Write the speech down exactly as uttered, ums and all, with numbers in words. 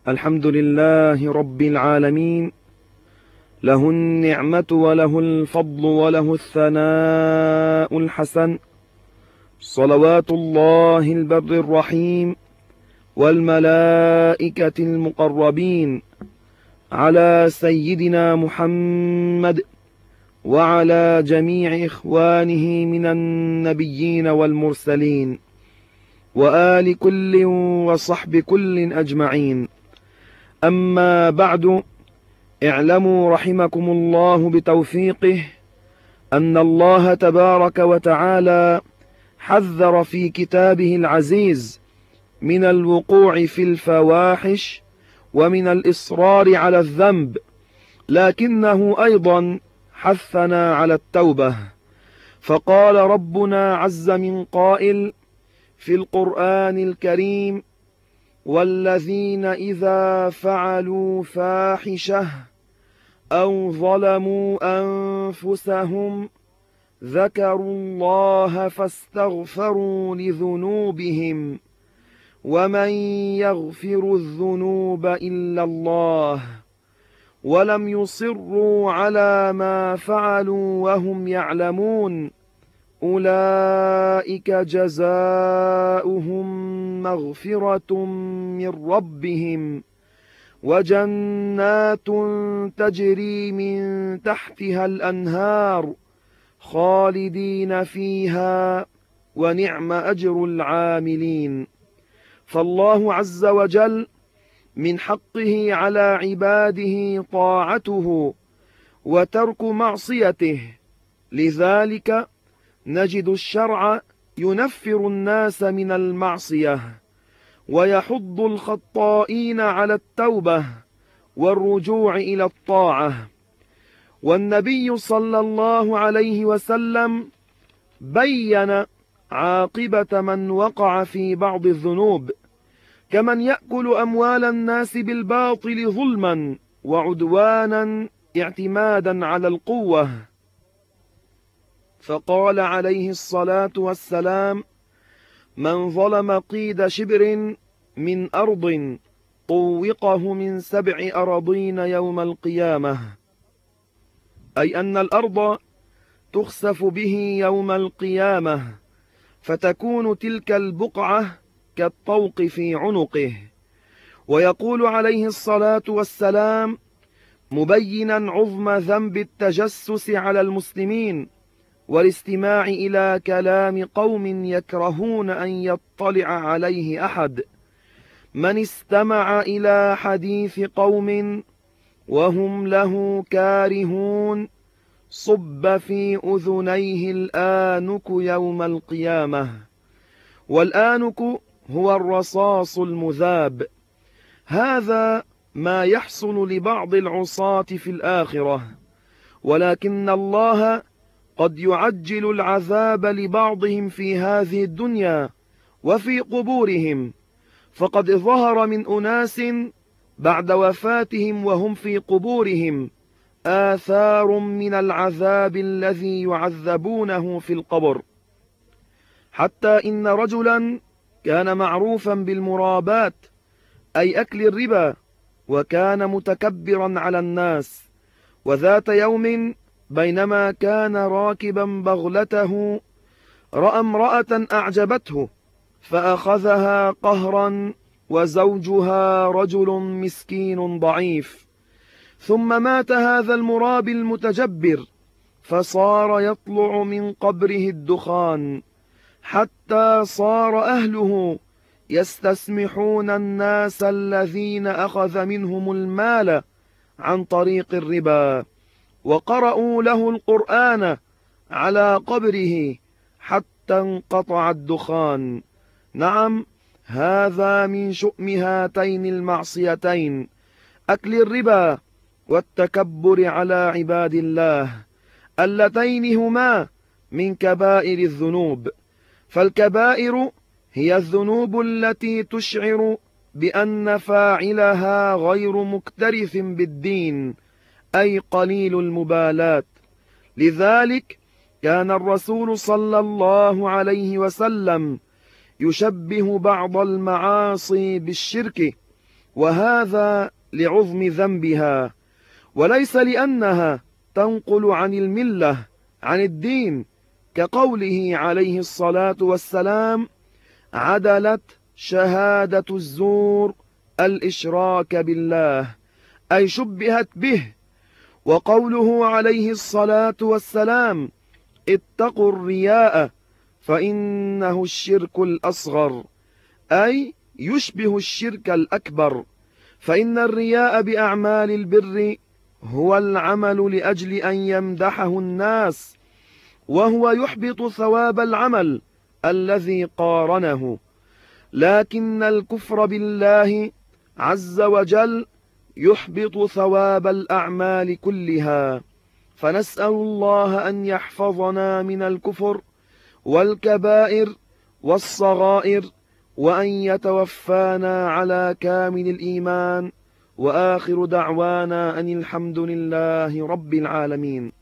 الحمد لله رب العالمين، له النعمة وله الفضل وله الثناء الحسن، صلوات الله البر الرحيم والملائكة المقربين على سيدنا محمد وعلى جميع إخوانه من النبيين والمرسلين وآل كل وصحب كل أجمعين. أما بعد، اعلموا رحمكم الله بتوفيقه أن الله تبارك وتعالى حذر في كتابه العزيز من الوقوع في الفواحش ومن الإصرار على الذنب، لكنه أيضا حثنا على التوبة، فقال ربنا عز من قائل في القرآن الكريم: والذين إذا فعلوا فاحشة أو ظلموا أنفسهم ذكروا الله فاستغفروا لذنوبهم ومن يغفر الذنوب إلا الله ولم يصروا على ما فعلوا وهم يعلمون أولئك جزاؤهم مغفرة من ربهم وجنات تجري من تحتها الأنهار خالدين فيها ونعم أجر العاملين. فالله عز وجل من حقه على عباده طاعته وترك معصيته، لذلك نجد الشرع ينفر الناس من المعصية ويحض الخطائين على التوبة والرجوع إلى الطاعة. والنبي صلى الله عليه وسلم بين عاقبة من وقع في بعض الذنوب، كمن يأكل أموال الناس بالباطل ظلما وعدوانا اعتمادا على القوة، فقال عليه الصلاة والسلام: من ظلم قيد شبر من أرض طوقه من سبع أراضين يوم القيامة، أي أن الأرض تخسف به يوم القيامة فتكون تلك البقعة كالطوق في عنقه. ويقول عليه الصلاة والسلام مبينا عظم ذنب التجسس على المسلمين والاستماع إلى كلام قوم يكرهون أن يطلع عليه أحد: من استمع إلى حديث قوم وهم له كارهون صب في أذنيه الآنك يوم القيامة. والآنك هو الرصاص المذاب. هذا ما يحصل لبعض العصاة في الآخرة، ولكن الله قد يعجل العذاب لبعضهم في هذه الدنيا وفي قبورهم، فقد ظهر من أناس بعد وفاتهم وهم في قبورهم آثار من العذاب الذي يعذبونه في القبر، حتى إن رجلا كان معروفا بالمرابات أي أكل الربا، وكان متكبرا على الناس. وذات يوم بينما كان راكبا بغلته رأى امرأة أعجبته فأخذها قهرا وزوجها رجل مسكين ضعيف. ثم مات هذا المرابي المتجبر فصار يطلع من قبره الدخان، حتى صار أهله يستسمحون الناس الذين أخذ منهم المال عن طريق الربا، وقرأوا له القرآن على قبره حتى انقطع الدخان. نعم، هذا من شؤم هاتين المعصيتين، أكل الربا والتكبر على عباد الله، اللتين هما من كبائر الذنوب. فالكبائر هي الذنوب التي تشعر بأن فاعلها غير مكترث بالدين، أي قليل المبالاة. لذلك كان الرسول صلى الله عليه وسلم يشبه بعض المعاصي بالشرك، وهذا لعظم ذنبها، وليس لأنها تنقل عن الملة عن الدين، كقوله عليه الصلاة والسلام: عدلت شهادة الزور الإشراك بالله، أي شبهت به. وقوله عليه الصلاة والسلام: اتقوا الرياء فإنه الشرك الأصغر، أي يشبه الشرك الأكبر، فإن الرياء بأعمال البر هو العمل لأجل أن يمدحه الناس، وهو يحبط ثواب العمل الذي قارنه. لكن الكفر بالله عز وجل يحبط ثواب الأعمال كلها، فنسأل الله أن يحفظنا من الكفر والكبائر والصغائر، وأن يتوفانا على كامل الإيمان. وآخر دعوانا أن الحمد لله رب العالمين.